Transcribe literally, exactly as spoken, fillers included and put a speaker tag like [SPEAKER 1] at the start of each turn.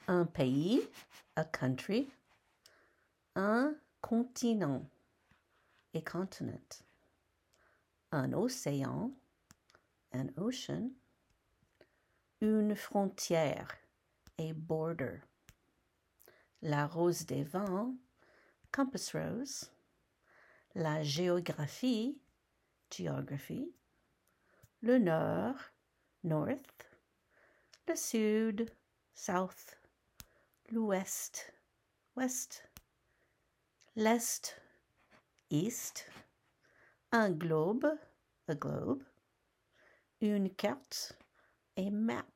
[SPEAKER 1] un pays, a country, un continent, a continent, un océan, an ocean, une frontière, a border, la rose des vents, compass rose, la géographie, geography, le nord, north, le sud, south, l'ouest, west, l'est, east, un globe, a globe, une carte, a map,